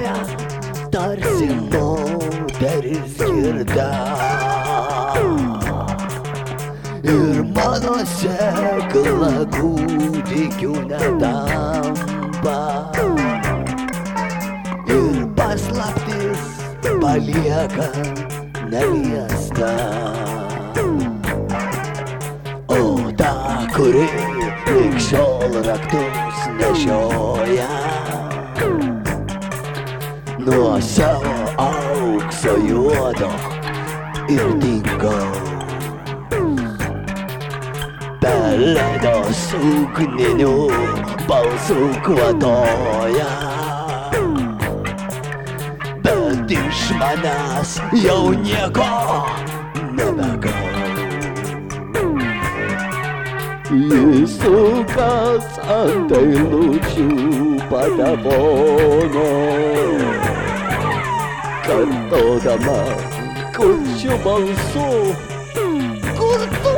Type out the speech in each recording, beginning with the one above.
Sviruoja tarsi moteris girda ir mano sėkla kūdikių netampa ir paslaptis palieka neliesta. O ta, kuri lig šiol raktus nešioja nuo savo aukso juodo ir dingo. Pelėdos ugninių balsų kvatoja, bet iš manęs jau nieko nebegau. Jis sukas ant eilučių patefono, kartodama kurčiu balsu, kur tu?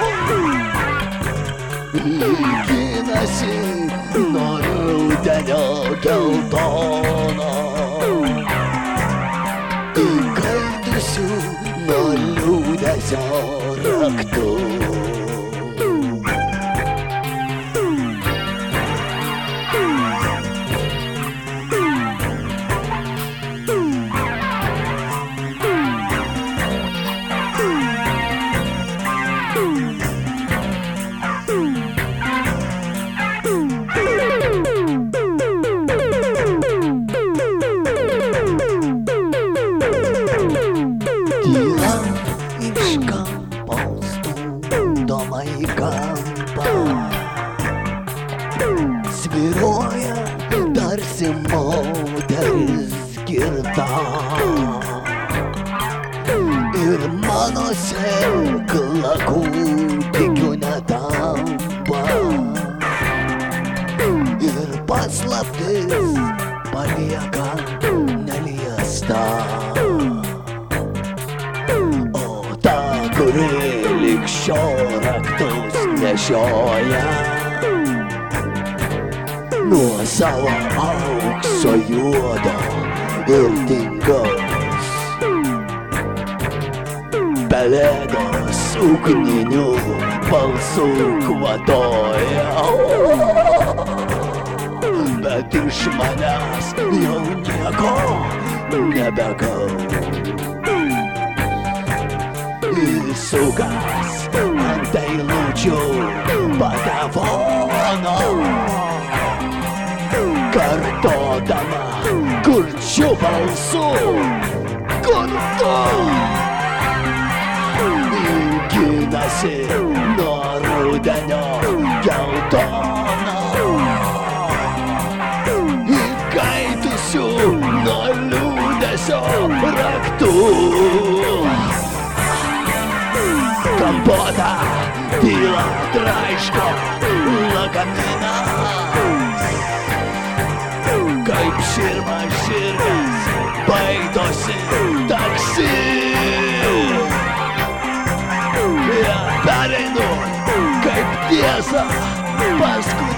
Ginasi nuo rudenio geltono, įkaitusių nuo liūdesio raktų. Tyla iš kampo stumdoma į kampą, svyruoja tarsi moteris girta ir mano sėkla kūdikių netampa ir paslaptis palieka neliesta. Kuri lig šiol raktus nešioja nuo savo aukso juodo ir dingaus. Pelėdos ugninių balsų kvatoja, bet iš manęs jau nieko nebegau. Sukas ant eilučių patefono, kartodama kurčiu balsu, kur tu? Ginasi nuo rudenio geltono, įkaitusių nuo liūdesio raktų. Kampota tyla traiško lagaminas, kaip širmas žirgas baitosi taksi. Ja pereinu kaip tiesa paskui